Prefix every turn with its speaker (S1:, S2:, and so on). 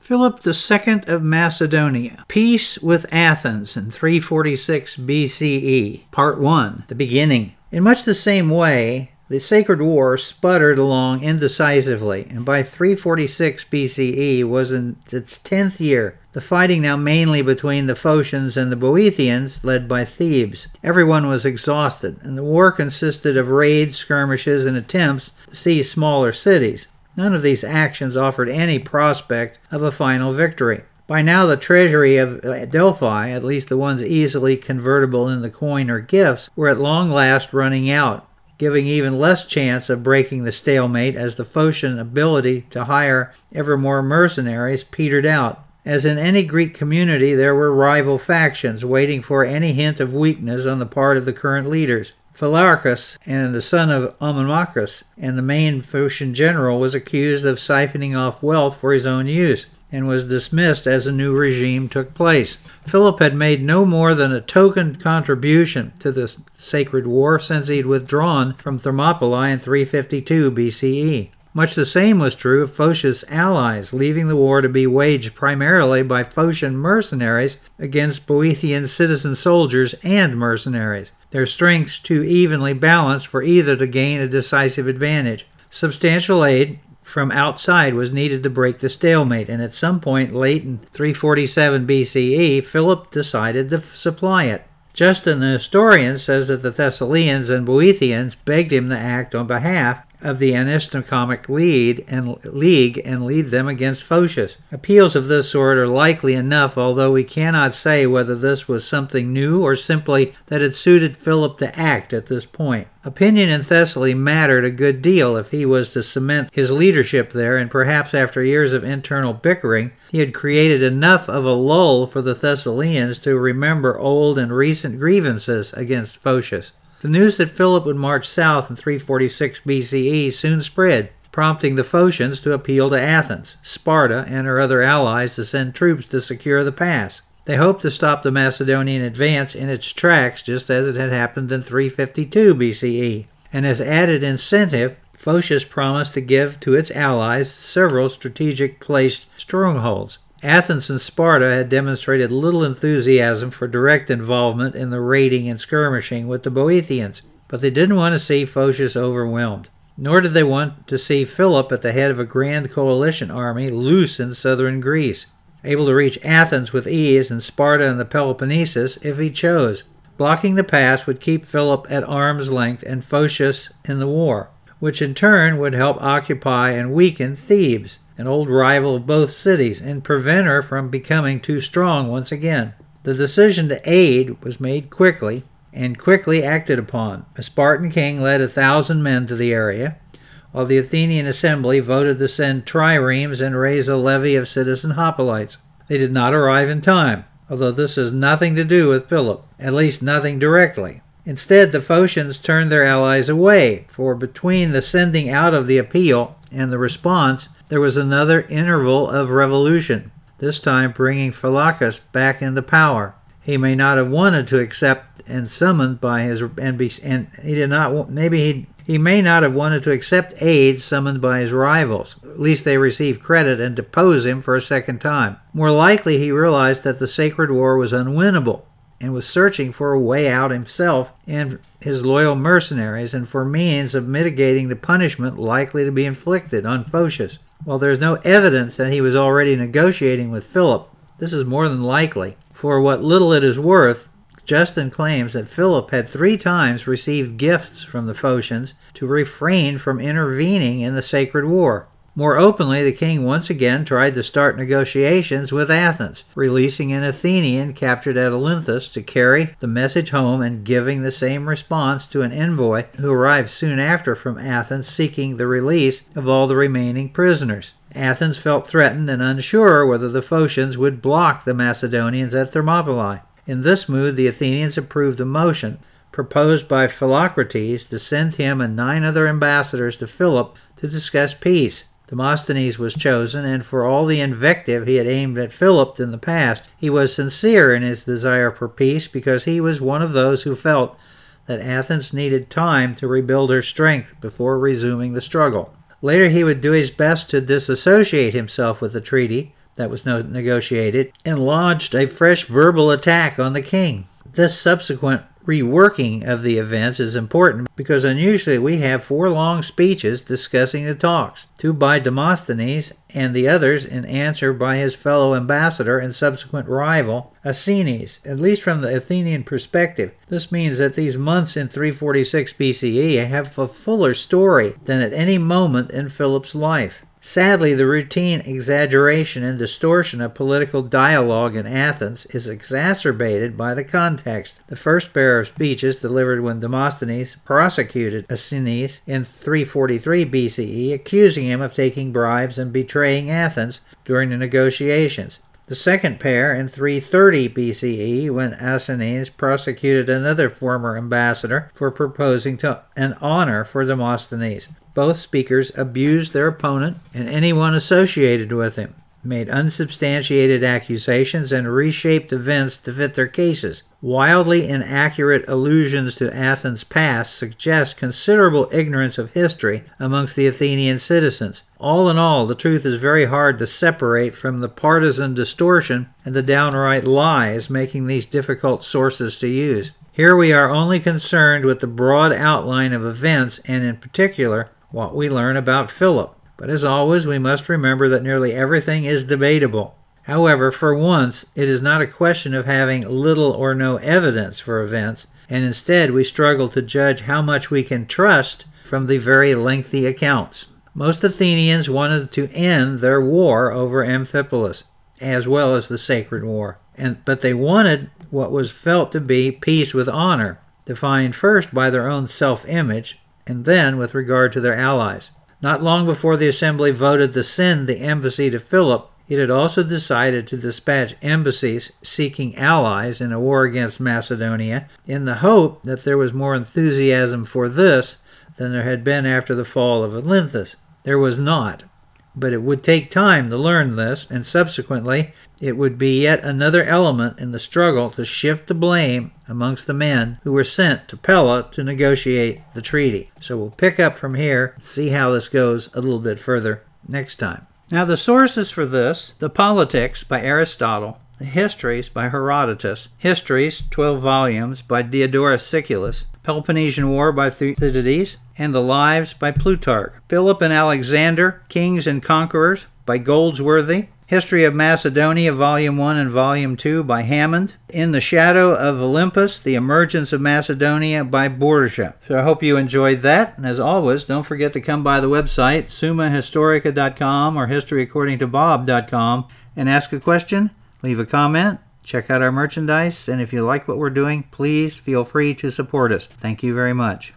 S1: Philip II of Macedonia. Peace with Athens in 346 BCE. Part 1. The beginning. In much the same way, the Sacred War sputtered along indecisively, and by 346 BCE was in its 10th year, the fighting now mainly between the Phocians and the Boeotians, led by Thebes. Everyone was exhausted, and the war consisted of raids, skirmishes, and attempts to seize smaller cities. None of these actions offered any prospect of a final victory. By now the treasury of Delphi, at least the ones easily convertible into coin or gifts, were at long last running out, giving even less chance of breaking the stalemate as the Phocian ability to hire ever more mercenaries petered out. As in any Greek community, there were rival factions waiting for any hint of weakness on the part of the current leaders. Phylarchus, and the son of Amomachus, and the main Phocian general, was accused of siphoning off wealth for his own use, and was dismissed as a new regime took place. Philip had made no more than a token contribution to the Sacred War since he had withdrawn from Thermopylae in 352 BCE. Much the same was true of Phocius' allies, leaving the war to be waged primarily by Phocian mercenaries against Boeotian citizen soldiers and mercenaries, their strengths too evenly balanced for either to gain a decisive advantage. Substantial aid from outside was needed to break the stalemate, and at some point late in 347 BCE, Philip decided to supply it. Justin, the historian, says that the Thessalians and Boeotians begged him to act on behalf of the Anistocomic League and lead them against Phocis. Appeals of this sort are likely enough, although we cannot say whether this was something new or simply that it suited Philip to act at this point. Opinion in Thessaly mattered a good deal if he was to cement his leadership there, and perhaps after years of internal bickering, he had created enough of a lull for the Thessalians to remember old and recent grievances against Phocis. The news that Philip would march south in 346 BCE soon spread, prompting the Phocians to appeal to Athens, Sparta, and her other allies to send troops to secure the pass. They hoped to stop the Macedonian advance in its tracks, just as it had happened in 352 BCE. And as added incentive, Phocis promised to give to its allies several strategic placed strongholds. Athens and Sparta had demonstrated little enthusiasm for direct involvement in the raiding and skirmishing with the Boeotians, but they didn't want to see Phocis overwhelmed. Nor did they want to see Philip at the head of a grand coalition army loose in southern Greece, able to reach Athens with ease and Sparta and the Peloponnesus if he chose. Blocking the pass would keep Philip at arm's length and Phocis in the war, which in turn would help occupy and weaken Thebes, an old rival of both cities, and prevent her from becoming too strong once again. The decision to aid was made quickly, and quickly acted upon. A Spartan king led 1,000 men to the area, while the Athenian assembly voted to send triremes and raise a levy of citizen hoplites. They did not arrive in time, although this has nothing to do with Philip, at least nothing directly. Instead, the Phocians turned their allies away, for between the sending out of the appeal and the response, there was another interval of revolution, this time bringing Phylarchus back into power. He may not have wanted to accept and summoned by his he may not have wanted to accept aid summoned by his rivals. At least they received credit and depose him for a second time. More likely, he realized that the Sacred War was unwinnable, and was searching for a way out himself and his loyal mercenaries, and for means of mitigating the punishment likely to be inflicted on Phocis. While there is no evidence that he was already negotiating with Philip, this is more than likely. For what little it is worth, Justin claims that Philip had 3 times received gifts from the Phocians to refrain from intervening in the Sacred War. More openly, the king once again tried to start negotiations with Athens, releasing an Athenian captured at Olynthus to carry the message home and giving the same response to an envoy who arrived soon after from Athens seeking the release of all the remaining prisoners. Athens felt threatened and unsure whether the Phocians would block the Macedonians at Thermopylae. In this mood, the Athenians approved a motion proposed by Philocrates to send him and 9 other ambassadors to Philip to discuss peace. Demosthenes was chosen, and for all the invective he had aimed at Philip in the past, he was sincere in his desire for peace because he was one of those who felt that Athens needed time to rebuild her strength before resuming the struggle. Later he would do his best to disassociate himself with the treaty, that was negotiated and launched a fresh verbal attack on the king. This subsequent reworking of the events is important because unusually we have 4 long speeches discussing the talks, 2 by Demosthenes and the others in answer by his fellow ambassador and subsequent rival, Aeschines. At least from the Athenian perspective, this means that these months in 346 BCE have a fuller story than at any moment in Philip's life. Sadly, the routine exaggeration and distortion of political dialogue in Athens is exacerbated by the context. The first pair of speeches delivered when Demosthenes prosecuted Aeschines in 343 BCE, accusing him of taking bribes and betraying Athens during the negotiations. The second pair in 330 BCE, when Aeschines prosecuted another former ambassador for proposing an honor for Demosthenes. Both speakers abused their opponent and anyone associated with him, made unsubstantiated accusations, and reshaped events to fit their cases. Wildly inaccurate allusions to Athens' past suggest considerable ignorance of history amongst the Athenian citizens. All in all, the truth is very hard to separate from the partisan distortion and the downright lies making these difficult sources to use. Here we are only concerned with the broad outline of events and in particular what we learn about Philip. But as always, we must remember that nearly everything is debatable. However, for once, it is not a question of having little or no evidence for events, and instead we struggle to judge how much we can trust from the very lengthy accounts. Most Athenians wanted to end their war over Amphipolis, as well as the Sacred War, but they wanted what was felt to be peace with honor, defined first by their own self-image, and then with regard to their allies. Not long before the assembly voted to send the embassy to Philip, it had also decided to dispatch embassies seeking allies in a war against Macedonia, in the hope that there was more enthusiasm for this than there had been after the fall of Olynthus. There was not, but it would take time to learn this, and subsequently it would be yet another element in the struggle to shift the blame amongst the men who were sent to Pella to negotiate the treaty. So we'll pick up from here and see how this goes a little bit further next time. Now the sources for this: the Politics by Aristotle, the Histories by Herodotus, Histories, 12 volumes, by Diodorus Siculus, Peloponnesian War by Thucydides, and the Lives by Plutarch, Philip and Alexander, Kings and Conquerors by Goldsworthy, History of Macedonia, Volume 1 and Volume 2 by Hammond, In the Shadow of Olympus, The Emergence of Macedonia by Borgia. So I hope you enjoyed that, and as always, don't forget to come by the website, summahistorica.com or historyacordingtobob.com, and ask a question, leave a comment, check out our merchandise, and if you like what we're doing, please feel free to support us. Thank you very much.